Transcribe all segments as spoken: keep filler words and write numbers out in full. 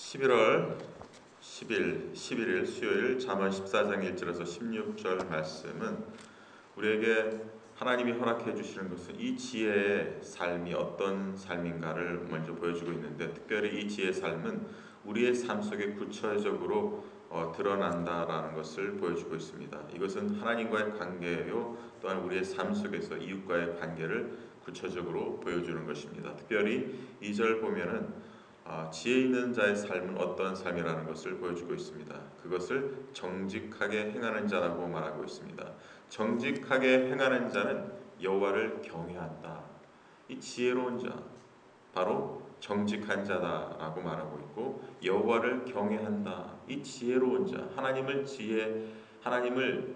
십일월 십일, 십일일 수요일 잠언 십사 장 일 절에서 십육 절 말씀은 우리에게 하나님이 허락해 주시는 것은 이 지혜의 삶이 어떤 삶인가를 먼저 보여주고 있는데, 특별히 이 지혜의 삶은 우리의 삶 속에 구체적으로 어, 드러난다라는 것을 보여주고 있습니다. 이것은 하나님과의 관계요, 또한 우리의 삶 속에서 이웃과의 관계를 구체적으로 보여주는 것입니다. 특별히 이 절 보면은 아, 지혜 있는 자의 삶은 어떤 삶이라는 것을 보여주고 있습니다. 그것을 정직하게 행하는 자라고 말하고 있습니다. 정직하게 행하는 자는 여호와를 경외한다. 이 지혜로운 자, 바로 정직한 자다라고 말하고 있고, 여호와를 경외한다. 이 지혜로운 자, 하나님을 지혜, 하나님을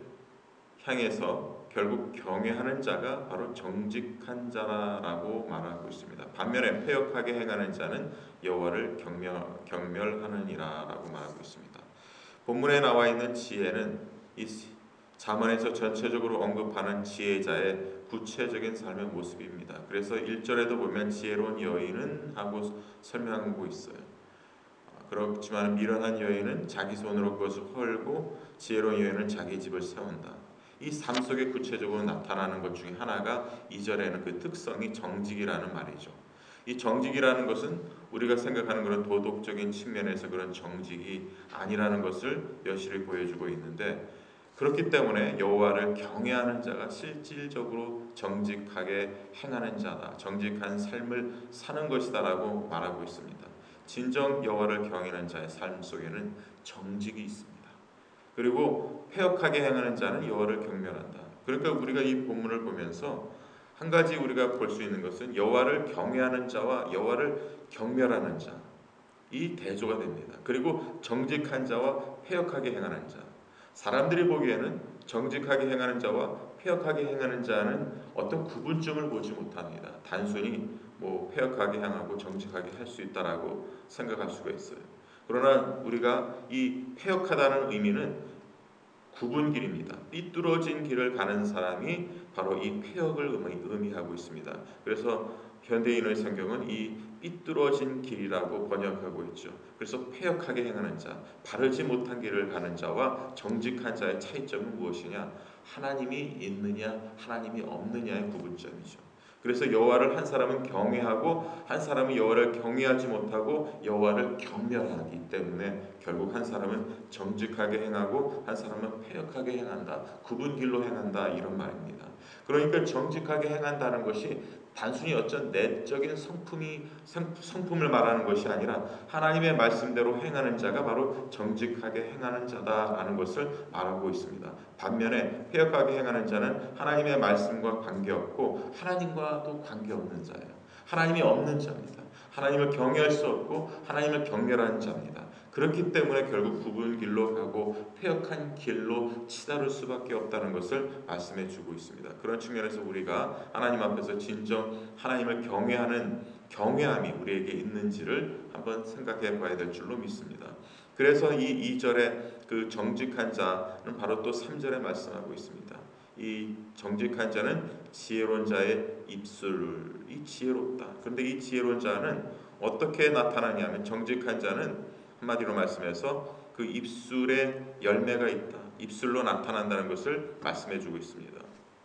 향해서 결국 경외하는 자가 바로 정직한 자라고 말하고 있습니다. 반면에 패역하게 행하는 자는 여호와를 경멸, 경멸하느니라라고 말하고 있습니다. 본문에 나와 있는 지혜는 이 잠언에서 전체적으로 언급하는 지혜자의 구체적인 삶의 모습입니다. 그래서 일 절에도 보면 지혜로운 여인은 하고 설명하고 있어요. 그렇지만 미련한 여인은 자기 손으로 그것을 헐고 지혜로운 여인은 자기 집을 세운다. 이 삶 속에 구체적으로 나타나는 것 중에 하나가 이 절에는 그 특성이 정직이라는 말이죠. 이 정직이라는 것은 우리가 생각하는 그런 도덕적인 측면에서 그런 정직이 아니라는 것을 여실히 보여주고 있는데, 그렇기 때문에 여호와를 경외하는 자가 실질적으로 정직하게 행하는 자다, 정직한 삶을 사는 것이다라고 말하고 있습니다. 진정 여호와를 경외하는 자의 삶 속에는 정직이 있습니다. 그리고 패역하게 행하는 자는 여호와를 경멸한다. 그러니까 우리가 이 본문을 보면서 한 가지 우리가 볼 수 있는 것은 여호와를 경외하는 자와 여호와를 경멸하는 자, 이 대조가 됩니다. 그리고 정직한 자와 패역하게 행하는 자, 사람들이 보기에는 정직하게 행하는 자와 패역하게 행하는 자는 어떤 구분점을 보지 못합니다. 단순히 뭐 패역하게 행하고 정직하게 할 수 있다라고 생각할 수가 있어요. 그러나 우리가 이 패역하다는 의미는 구분길입니다. 삐뚤어진 길을 가는 사람이 바로 이 패역을 의미하고 있습니다. 그래서 현대인의 성경은 이 삐뚤어진 길이라고 번역하고 있죠. 그래서 패역하게 행하는 자, 바르지 못한 길을 가는 자와 정직한 자의 차이점은 무엇이냐? 하나님이 있느냐, 하나님이 없느냐의 구분점이죠. 그래서 여호와를 한 사람은 경외하고 한 사람은 여호와를 경외하지 못하고 여호와를 경멸하기 때문에 결국 한 사람은 정직하게 행하고 한 사람은 패역하게 행한다, 구분길로 행한다, 이런 말입니다. 그러니까 정직하게 행한다는 것이 단순히 어떤 내적인 성품이 성품을 말하는 것이 아니라 하나님의 말씀대로 행하는 자가 바로 정직하게 행하는 자다라는 것을 말하고 있습니다. 반면에 패역하게 행하는 자는 하나님의 말씀과 관계없고 하나님과도 관계없는 자예요. 하나님이 없는 자입니다. 하나님을 경외할 수 없고 하나님을 경멸하는 자입니다. 그렇기 때문에 결국 구분 길로 가고 패역한 길로 치달을 수밖에 없다는 것을 말씀해 주고 있습니다. 그런 측면에서 우리가 하나님 앞에서 진정 하나님을 경외하는 경외함이 우리에게 있는지를 한번 생각해 봐야 될 줄로 믿습니다. 그래서 이 이 절에 그 정직한 자는 바로 또 삼 절에 말씀하고 있습니다. 이 정직한 자는 지혜로운 자의 입술이 지혜롭다. 그런데 이 지혜로운 자는 어떻게 나타나냐면, 정직한 자는 한마디로 말씀해서 그 입술에 열매가 있다, 입술로 나타난다는 것을 말씀해 주고 있습니다.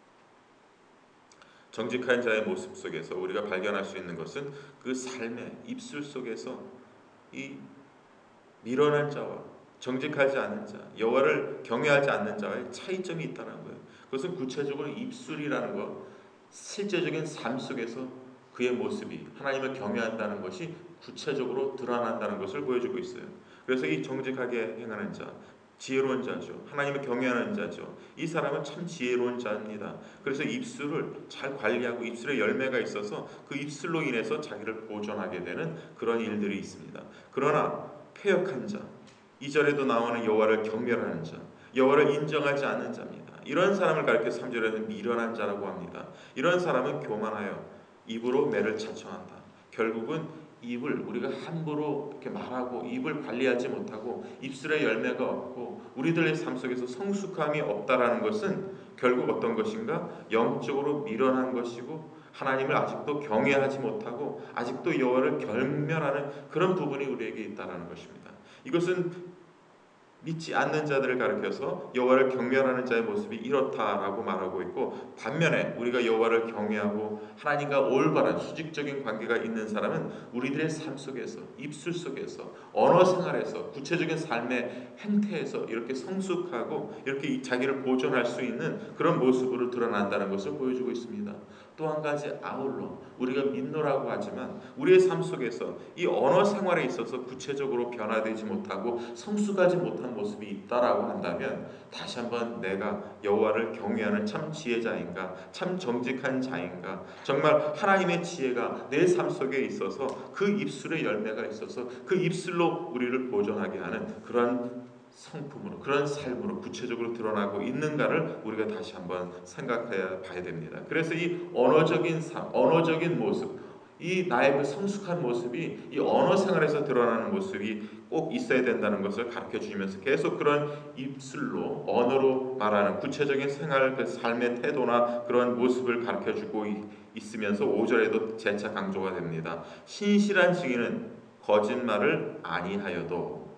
정직한 자의 모습 속에서 우리가 발견할 수 있는 것은 그 삶의 입술 속에서 이 미련한 자와 정직하지 않은 자, 여호와를 경외하지 않는 자의 차이점이 있다는 거예요. 그것은 구체적으로 입술이라는 것, 실제적인 삶 속에서 그의 모습이 하나님을 경외한다는 것이 구체적으로 드러난다는 것을 보여주고 있어요. 그래서 이 정직하게 행하는 자, 지혜로운 자죠. 하나님을 경외하는 자죠. 이 사람은 참 지혜로운 자입니다. 그래서 입술을 잘 관리하고 입술에 열매가 있어서 그 입술로 인해서 자기를 보존하게 되는 그런 일들이 있습니다. 그러나 패역한 자, 이 절에도 나오는 여호와를 경멸하는 자, 여호와를 인정하지 않는 자입니다. 이런 사람을 가리켜 삼 절에는 미련한 자라고 합니다. 이런 사람은 교만하여 입으로 매를 차청한다. 결국은 입을 우리가 함부로 이렇게 말하고 입을 관리하지 못하고 입술에 열매가 없고 우리들의 삶 속에서 성숙함이 없다라는 것은 결국 어떤 것인가? 영적으로 미련한 것이고 하나님을 아직도 경외하지 못하고 아직도 여호와를 경멸하는 그런 부분이 우리에게 있다라는 것입니다. 이것은 믿지 않는 자들을 가리켜서 여호와를 경멸하는 자의 모습이 이렇다라고 말하고 있고, 반면에 우리가 여호와를 경외하고 하나님과 올바른 수직적인 관계가 있는 사람은 우리들의 삶 속에서, 입술 속에서, 언어 생활에서, 구체적인 삶의 행태에서 이렇게 성숙하고 이렇게 자기를 보존할 수 있는 그런 모습으로 드러난다는 것을 보여주고 있습니다. 또 한 가지 아울러 우리가 믿노라고 하지만 우리의 삶 속에서 이 언어 생활에 있어서 구체적으로 변화되지 못하고 성숙하지 못한 모습이 있다라고 한다면, 다시 한번 내가 여호와를 경외하는 참 지혜자인가, 참 정직한 자인가, 정말 하나님의 지혜가 내 삶 속에 있어서 그 입술의 열매가 있어서 그 입술로 우리를 보존하게 하는 그러한 성품으로, 그런 삶으로 구체적으로 드러나고 있는가를 우리가 다시 한번 생각해 봐야 됩니다. 그래서 이 언어적인 삶, 언어적인 모습, 이 나의 그 성숙한 모습이 이 언어 생활에서 드러나는 모습이 꼭 있어야 된다는 것을 가르쳐 주시면서 계속 그런 입술로, 언어로 말하는 구체적인 생활, 그 삶의 태도나 그런 모습을 가르쳐 주고 있으면서 오 절에도 재차 강조가 됩니다. 신실한 증인은 거짓말을 아니하여도.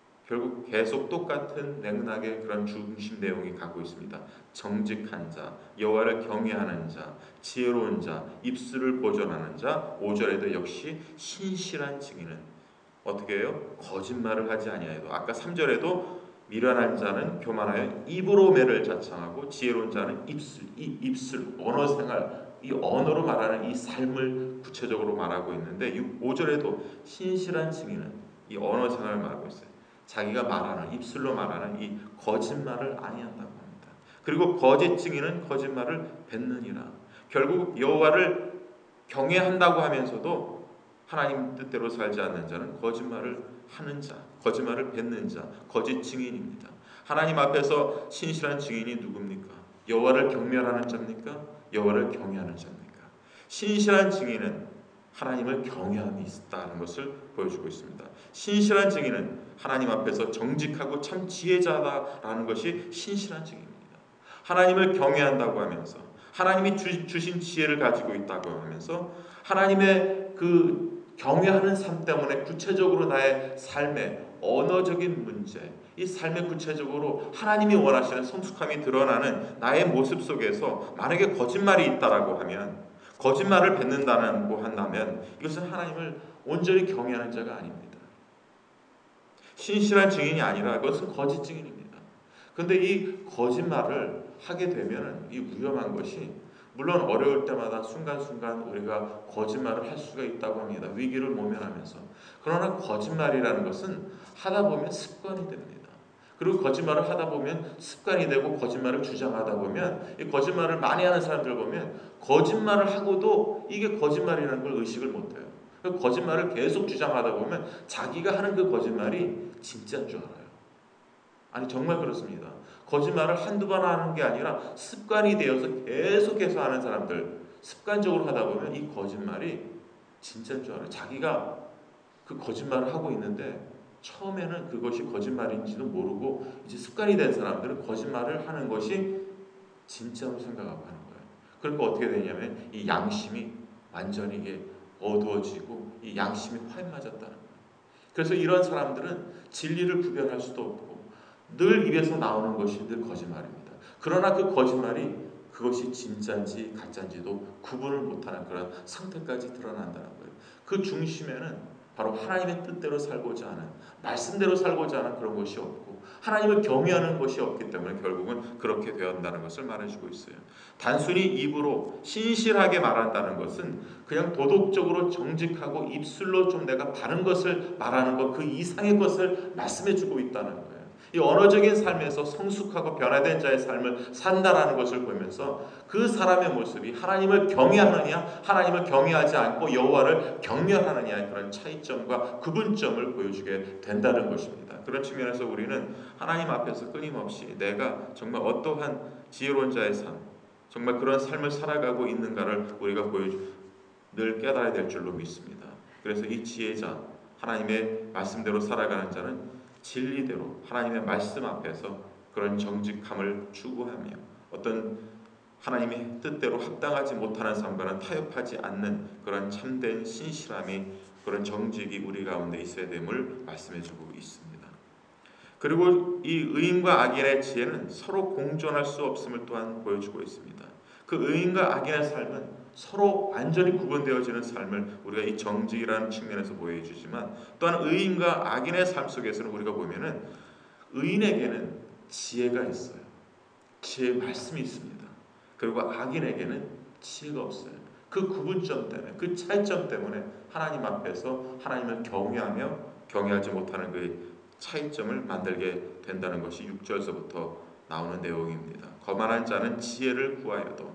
결국 계속 똑같은 맥락의 그런 중심 내용이 가고 있습니다. 정직한 자, 여호와를 경외하는 자, 지혜로운 자, 입술을 보존하는 자. 오 절에도 역시 신실한 증인은 어떻게 해요? 거짓말을 하지 아니하여도. 아까 삼 절에도 미련한 자는 교만하여 입으로 매를 자청하고 지혜로운 자는 입술, 이 입술, 언어 생활, 이 언어로 말하는 이 삶을 구체적으로 말하고 있는데, 오 절에도 신실한 증인은 이 언어 생활을 말하고 있어요. 자기가 말하는, 입술로 말하는 이 거짓말을 아니한다고 합니다. 그리고 거짓 증인은 거짓말을 뱉느니라. 결국 여호와를 경외한다고 하면서도 하나님 뜻대로 살지 않는 자는 거짓말을 하는 자, 거짓말을 뱉는 자, 거짓 증인입니다. 하나님 앞에서 신실한 증인이 누굽니까? 여호와를 경멸하는 자입니까? 여호와를 경외하는 자입니까? 신실한 증인은 하나님을 경외함이 있다는 것을 보여주고 있습니다. 신실한 증인은 하나님 앞에서 정직하고 참 지혜자다라는 것이 신실한 증인입니다. 하나님을 경외한다고 하면서, 하나님이 주, 주신 지혜를 가지고 있다고 하면서, 하나님의 그 경외하는 삶 때문에 구체적으로 나의 삶의 언어적인 문제, 이 삶에 구체적으로 하나님이 원하시는 성숙함이 드러나는 나의 모습 속에서 만약에 거짓말이 있다라고 하면, 거짓말을 뱉는다고 한다면 이것은 하나님을 온전히 경외하는 자가 아닙니다. 신실한 증인이 아니라 그것은 거짓 증인입니다. 그런데 이 거짓말을 하게 되면 이 위험한 것이, 물론 어려울 때마다 순간순간 우리가 거짓말을 할 수가 있다고 합니다. 위기를 모면하면서. 그러나 거짓말이라는 것은 하다 보면 습관이 됩니다. 그리고 거짓말을 하다 보면 습관이 되고 거짓말을 주장하다 보면, 이 거짓말을 많이 하는 사람들 보면 거짓말을 하고도 이게 거짓말이라는 걸 의식을 못해요. 거짓말을 계속 주장하다 보면 자기가 하는 그 거짓말이 진짜인 줄 알아요. 아니 정말 그렇습니다. 거짓말을 한두 번 하는 게 아니라 습관이 되어서 계속해서 하는 사람들, 습관적으로 하다 보면 이 거짓말이 진짜인 줄 알아요. 자기가 그 거짓말을 하고 있는데 처음에는 그것이 거짓말인지도 모르고 이제 습관이 된 사람들은 거짓말을 하는 것이 진짜로 생각하고 하는 거예요. 그러니까 어떻게 되냐면 이 양심이 완전히 이게 어두워지고 이 양심이 화에 맞았다는 거예요. 그래서 이런 사람들은 진리를 구별할 수도 없고 늘 입에서 나오는 것이 늘 거짓말입니다. 그러나 그 거짓말이 그것이 진짜인지 가짜인지도 구분을 못하는 그런 상태까지 드러난다는 거예요. 그 중심에는 바로 하나님의 뜻대로 살고자 하는, 말씀대로 살고자 하는 그런 것이 없고 하나님을 경외하는 것이 없기 때문에 결국은 그렇게 되었다는 것을 말해주고 있어요. 단순히 입으로 신실하게 말한다는 것은 그냥 도덕적으로 정직하고 입술로 좀 내가 바른 것을 말하는 것, 그 이상의 것을 말씀해주고 있다는 거예요. 이 언어적인 삶에서 성숙하고 변화된 자의 삶을 산다라는 것을 보면서 그 사람의 모습이 하나님을 경외하느냐, 하나님을 경외하지 않고 여호와를 경멸하느냐의 그런 차이점과 구분점을 보여주게 된다는 것입니다. 그런 측면에서 우리는 하나님 앞에서 끊임없이 내가 정말 어떠한 지혜로운 자의 삶, 정말 그런 삶을 살아가고 있는가를 우리가 보여주, 늘 깨달아야 될 줄로 믿습니다. 그래서 이 지혜자, 하나님의 말씀대로 살아가는 자는 진리대로 하나님의 말씀 앞에서 그런 정직함을 추구하며 어떤 하나님의 뜻대로 합당하지 못하는 삶과는 타협하지 않는 그런 참된 신실함이, 그런 정직이 우리 가운데 있어야 됨을 말씀해주고 있습니다. 그리고 이 의인과 악인의 지혜는 서로 공존할 수 없음을 또한 보여주고 있습니다. 그 의인과 악인의 삶은 서로 완전히 구분되어지는 삶을 우리가 이 정직이라는 측면에서 보여주지만, 또한 의인과 악인의 삶 속에서는 우리가 보면은 의인에게는 지혜가 있어요. 지혜의 말씀이 있습니다. 그리고 악인에게는 지혜가 없어요. 그 구분점 때문에, 그 차이점 때문에 하나님 앞에서 하나님을 경외하며 경외하지 못하는 그 차이점을 만들게 된다는 것이 육 절서부터 나오는 내용입니다. 거만한 자는 지혜를 구하여도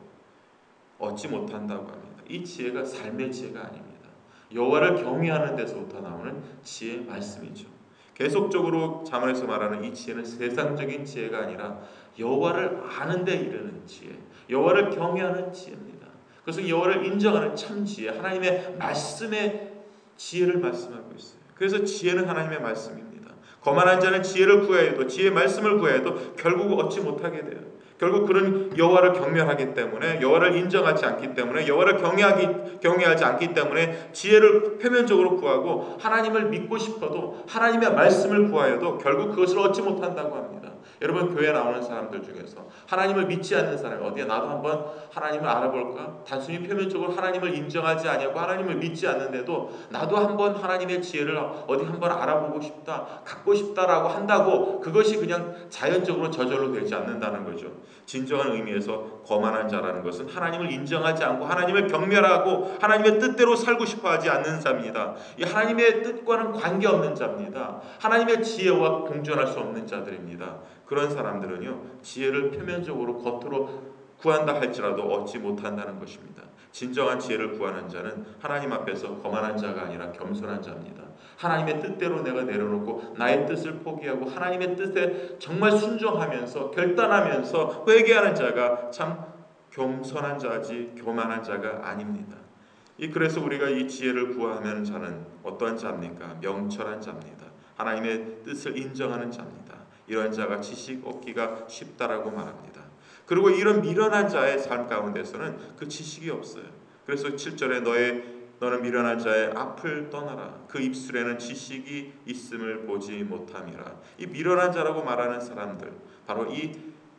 얻지 못한다고 합니다. 이 지혜가 삶의 지혜가 아닙니다. 여호와를 경외하는 데서부터 나오는 지혜의 말씀이죠. 계속적으로 잠언에서 말하는 이 지혜는 세상적인 지혜가 아니라 여호와를 아는 데 이르는 지혜, 여호와를 경외하는 지혜입니다. 그것은 여호와를 인정하는 참 지혜, 하나님의 말씀의 지혜를 말씀하고 있어요. 그래서 지혜는 하나님의 말씀입니다. 거만한 자는 지혜를 구해도, 지혜의 말씀을 구해도 결국 얻지 못하게 돼요. 결국 그런 여호와를 경멸하기 때문에, 여호와를 인정하지 않기 때문에, 여호와를 경외하기 경외하지 않기 때문에 지혜를 표면적으로 구하고 하나님을 믿고 싶어도 하나님의 말씀을 구하여도 결국 그것을 얻지 못한다고 합니다. 여러분, 교회 나오는 사람들 중에서 하나님을 믿지 않는 사람이 어디에 나도 한번 하나님을 알아볼까? 단순히 표면적으로 하나님을 인정하지 아니하고 하나님을 믿지 않는데도 나도 한번 하나님의 지혜를 어디 한번 알아보고 싶다, 갖고 싶다라고 한다고 그것이 그냥 자연적으로 저절로 되지 않는다는 거죠. 진정한 의미에서 거만한 자라는 것은 하나님을 인정하지 않고 하나님을 경멸하고 하나님의 뜻대로 살고 싶어하지 않는 자입니다. 이 하나님의 뜻과는 관계없는 자입니다. 하나님의 지혜와 공존할 수 없는 자들입니다. 그런 사람들은요, 지혜를 표면적으로 겉으로 구한다 할지라도 얻지 못한다는 것입니다. 진정한 지혜를 구하는 자는 하나님 앞에서 거만한 자가 아니라 겸손한 자입니다. 하나님의 뜻대로 내가 내려놓고 나의 뜻을 포기하고 하나님의 뜻에 정말 순종하면서 결단하면서 회개하는 자가 참 겸손한 자지 교만한 자가 아닙니다. 이 그래서 우리가 이 지혜를 구하는 자는 어떠한 자입니까? 명철한 자입니다. 하나님의 뜻을 인정하는 자입니다. 이런 자가 지식 얻기가 쉽다라고 말합니다. 그리고 이런 미련한 자의 삶 가운데서는 그 지식이 없어요. 그래서 칠 절에 너의 너는 미련한 자의 앞을 떠나라. 그 입술에는 지식이 있음을 보지 못함이라. 이 미련한 자라고 말하는 사람들, 바로 이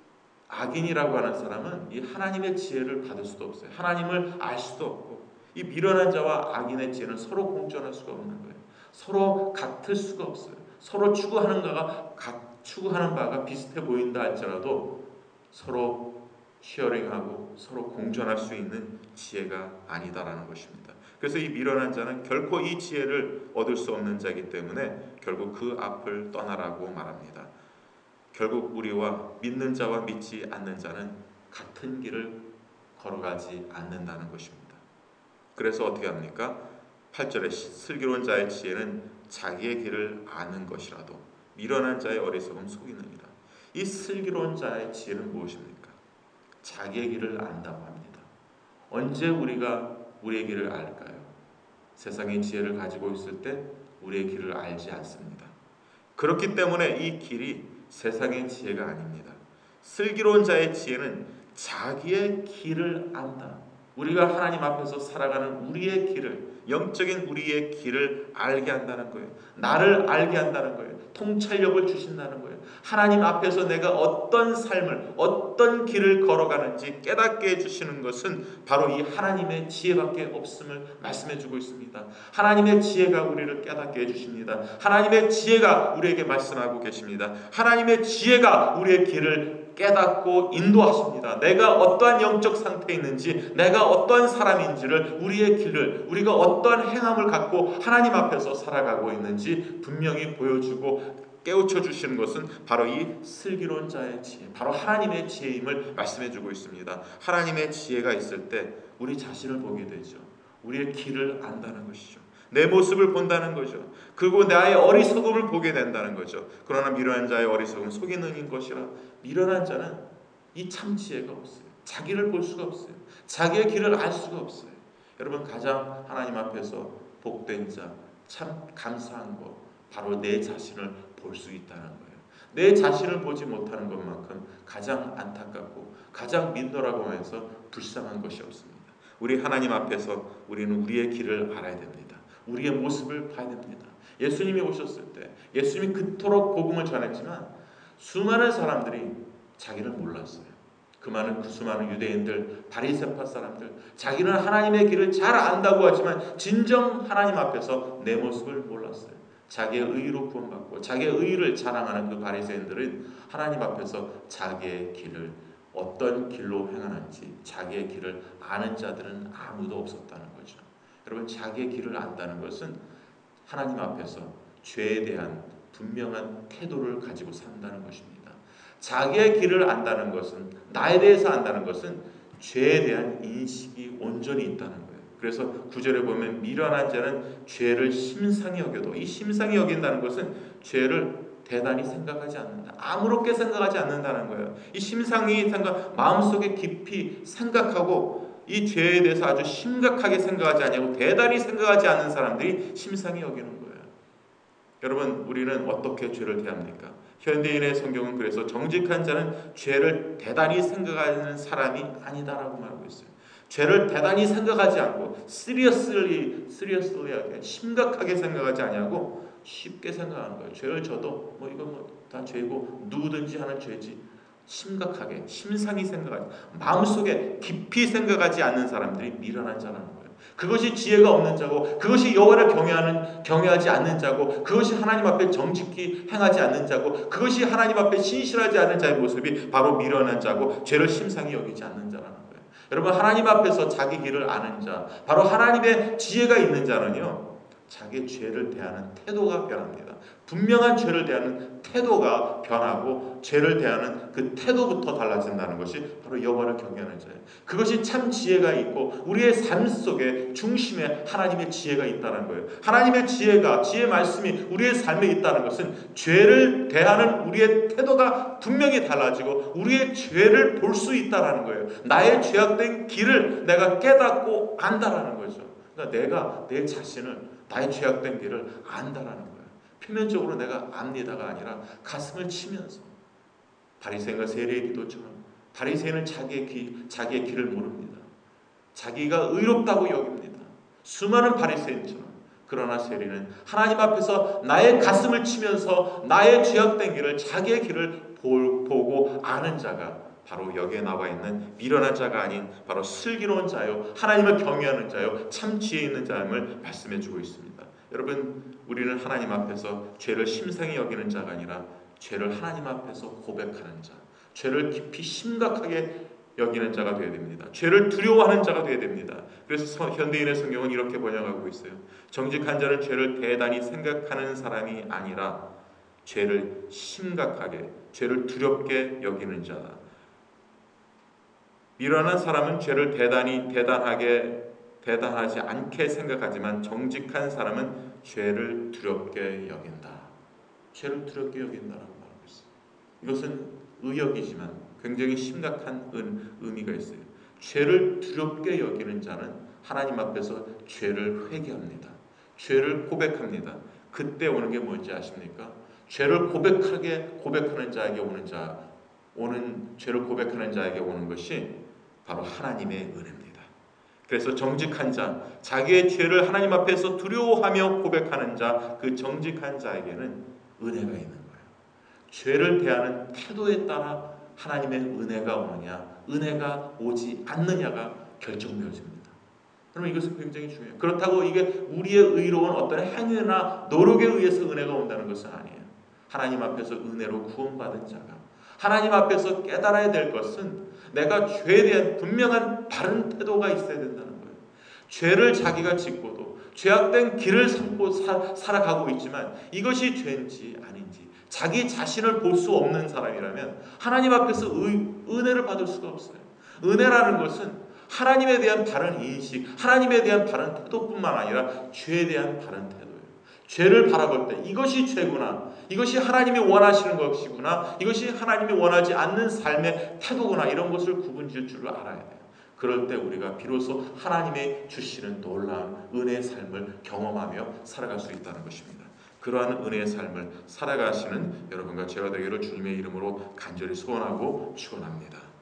악인이라고 하는 사람은 이 하나님의 지혜를 받을 수도 없어요. 하나님을 알 수도 없고, 이 미련한 자와 악인의 지혜는 서로 공존할 수가 없는 거예요. 서로 같을 수가 없어요. 서로 추구하는 바가 추구하는 바가 비슷해 보인다 할지라도 서로 쉐어링하고 서로 공존할 수 있는 지혜가 아니다라는 것입니다. 그래서 이 미련한 자는 결코 이 지혜를 얻을 수 없는 자이기 때문에 결국 그 앞을 떠나라고 말합니다. 결국 우리와 믿는 자와 믿지 않는 자는 같은 길을 걸어가지 않는다는 것입니다. 그래서 어떻게 합니까? 팔 절에 슬기로운 자의 지혜는 자기의 길을 아는 것이라도 미련한 자의 어리석음 속이느니라. 이 슬기로운 자의 지혜는 무엇입니까? 자기의 길을 안다고 합니다. 언제 우리가 우리의 길을 알까요? 세상의 지혜를 가지고 있을 때 우리의 길을 알지 않습니다. 그렇기 때문에 이 길이 세상의 지혜가 아닙니다. 슬기로운 자의 지혜는 자기의 길을 안다. 우리가 하나님 앞에서 살아가는 우리의 길을, 영적인 우리의 길을 알게 한다는 거예요. 나를 알게 한다는 거예요. 통찰력을 주신다는 거예요. 하나님 앞에서 내가 어떤 삶을, 어떤 길을 걸어가는지 깨닫게 해주시는 것은 바로 이 하나님의 지혜밖에 없음을 말씀해주고 있습니다. 하나님의 지혜가 우리를 깨닫게 해주십니다. 하나님의 지혜가 우리에게 말씀하고 계십니다. 하나님의 지혜가 우리의 길을 깨닫고 인도하십니다. 내가 어떠한 영적 상태에 있는지, 내가 어떠한 사람인지를, 우리의 길을, 우리가 어떠한 행함을 갖고 하나님 앞에서 살아가고 있는지 분명히 보여주고 깨우쳐 주시는 것은 바로 이 슬기로운 자의 지혜, 바로 하나님의 지혜임을 말씀해주고 있습니다. 하나님의 지혜가 있을 때 우리 자신을 보게 되죠. 우리의 길을 안다는 것이죠. 내 모습을 본다는 거죠. 그리고 나의 어리석음을 보게 된다는 거죠. 그러나 미련한 자의 어리석음은 속이는 것이라. 미련한 자는 이 참 지혜가 없어요. 자기를 볼 수가 없어요. 자기의 길을 알 수가 없어요. 여러분, 가장 하나님 앞에서 복된 자, 참 감사한 것, 바로 내 자신을 볼 수 있다는 거예요. 내 자신을 보지 못하는 것만큼 가장 안타깝고 가장 민노라고 하면서 불쌍한 것이 없습니다. 우리 하나님 앞에서 우리는 우리의 길을 알아야 됩니다. 우리의 모습을 봐야 됩니다. 예수님이 오셨을 때 예수님이 그토록 복음을 전했지만 수많은 사람들이 자기를 몰랐어요. 그 많은 그 수많은 유대인들, 바리새파 사람들, 자기는 하나님의 길을 잘 안다고 하지만 진정 하나님 앞에서 내 모습을 몰랐어요. 자기의 의로 구원받고 자기의 의를 자랑하는 그 바리새인들은 하나님 앞에서 자기의 길을 어떤 길로 행하는지 자기의 길을 아는 자들은 아무도 없었다는 거죠. 여러분, 자기의 길을 안다는 것은 하나님 앞에서 죄에 대한 분명한 태도를 가지고 산다는 것입니다. 자기의 길을 안다는 것은, 나에 대해서 안다는 것은 죄에 대한 인식이 온전히 있다는 거예요. 그래서 구절에 보면 미련한 자는 죄를 심상히 여겨도, 이 심상히 여긴다는 것은 죄를 대단히 생각하지 않는다, 아무렇게 생각하지 않는다는 거예요. 이 심상히 생각, 마음속에 깊이 생각하고 이 죄에 대해서 아주 심각하게 생각하지 않냐고 대단히 생각하지 않는 사람들이 심상히 여기는 거예요. 여러분, 우리는 어떻게 죄를 대합니까? 현대인의 성경은 그래서 정직한 자는 죄를 대단히 생각하는 사람이 아니다라고 말하고 있어요. 죄를 대단히 생각하지 않고 seriously, seriously하게 심각하게 생각하지 않냐고 쉽게 생각하는 거예요. 죄를 져도 뭐 이거 뭐 다 죄고 누구든지 하는 죄지, 심각하게 심상히 생각하지, 마음속에 깊이 생각하지 않는 사람들이 미련한 자라는 거예요. 그것이 지혜가 없는 자고, 그것이 여호와를 경외하는 경외하지 않는 자고, 그것이 하나님 앞에 정직히 행하지 않는 자고, 그것이 하나님 앞에 신실하지 않는 자의 모습이 바로 미련한 자고 죄를 심상히 여기지 않는 자라는 거예요. 여러분, 하나님 앞에서 자기 길을 아는 자, 바로 하나님의 지혜가 있는 자는요, 자기 죄를 대하는 태도가 변합니다. 분명한 죄를 대하는 태도가 변하고 죄를 대하는 그 태도부터 달라진다는 것이 바로 여호와를 경외하는 자예요. 그것이 참 지혜가 있고 우리의 삶 속에 중심에 하나님의 지혜가 있다는 거예요. 하나님의 지혜가, 지혜 말씀이 우리의 삶에 있다는 것은 죄를 대하는 우리의 태도가 분명히 달라지고 우리의 죄를 볼 수 있다는 거예요. 나의 죄악된 길을 내가 깨닫고 안다라는 거죠. 그러니까 내가 내 자신을, 나의 죄악된 길을 안다라는 거예요. 표면적으로 내가 압니다가 아니라 가슴을 치면서, 바리새인과 세리의 기도처럼 바리새인은 자기의 길, 자기의 길을 모릅니다. 자기가 의롭다고 여깁니다. 수많은 바리새인처럼. 그러나 세리는 하나님 앞에서 나의 가슴을 치면서 나의 죄악된 길을, 자기의 길을 보고 아는 자가 바로 여기에 나와 있는 미련한 자가 아닌 바로 슬기로운 자요, 하나님을 경외하는 자요, 참 지혜 있는 자임을 말씀해 주고 있습니다. 여러분, 우리는 하나님 앞에서 죄를 심상히 여기는 자가 아니라 죄를 하나님 앞에서 고백하는 자, 죄를 깊이 심각하게 여기는 자가 되어야 됩니다. 죄를 두려워하는 자가 되어야 됩니다. 그래서 현대인의 성경은 이렇게 번역하고 있어요. 정직한 자는 죄를 대단히 생각하는 사람이 아니라 죄를 심각하게, 죄를 두렵게 여기는 자다. 미련한 사람은 죄를 대단히 대단하게 대단하지 않게 생각하지만 정직한 사람은 죄를 두렵게 여긴다. 죄를 두렵게 여긴다라고 말하고 있어요. 이것은 의역이지만 굉장히 심각한 은, 의미가 있어요. 죄를 두렵게 여기는 자는 하나님 앞에서 죄를 회개합니다. 죄를 고백합니다. 그때 오는 게 뭔지 아십니까? 죄를 고백하게 고백하는 자에게 오는 자, 오는 죄를 고백하는 자에게 오는 것이 바로 하나님의 은혜입니다. 그래서 정직한 자, 자기의 죄를 하나님 앞에서 두려워하며 고백하는 자, 그 정직한 자에게는 은혜가 있는 거예요. 죄를 대하는 태도에 따라 하나님의 은혜가 오느냐, 은혜가 오지 않느냐가 결정되어집니다. 그러면 이것은 굉장히 중요해요. 그렇다고 이게 우리의 의로운 어떤 행위나 노력에 의해서 은혜가 온다는 것은 아니에요. 하나님 앞에서 은혜로 구원받은 자가 하나님 앞에서 깨달아야 될 것은 내가 죄에 대한 분명한 바른 태도가 있어야 된다는 거예요. 죄를 자기가 짓고도 죄악된 길을 삼고 사, 살아가고 있지만 이것이 죄인지 아닌지 자기 자신을 볼 수 없는 사람이라면 하나님 앞에서 의, 은혜를 받을 수가 없어요. 은혜라는 것은 하나님에 대한 바른 인식, 하나님에 대한 바른 태도뿐만 아니라 죄에 대한 바른 태도예요. 죄를 바라볼 때 이것이 죄구나, 이것이 하나님이 원하시는 것이구나, 이것이 하나님이 원하지 않는 삶의 태도구나, 이런 것을 구분지을 줄을 알아야 돼요. 그럴 때 우리가 비로소 하나님의 주시는 놀라운 은혜의 삶을 경험하며 살아갈 수 있다는 것입니다. 그러한 은혜의 삶을 살아가시는 여러분과 제가 되기를 주님의 이름으로 간절히 소원하고 축원합니다.